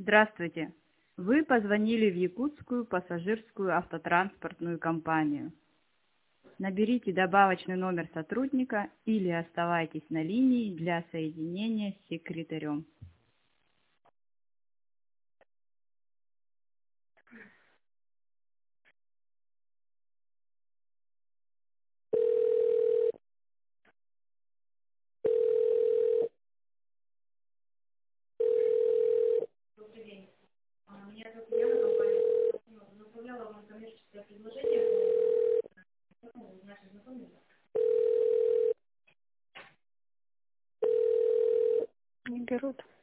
Здравствуйте. Вы позвонили в Якутскую пассажирскую автотранспортную компанию. Наберите добавочный номер сотрудника или оставайтесь на линии для соединения с секретарем. Не берут.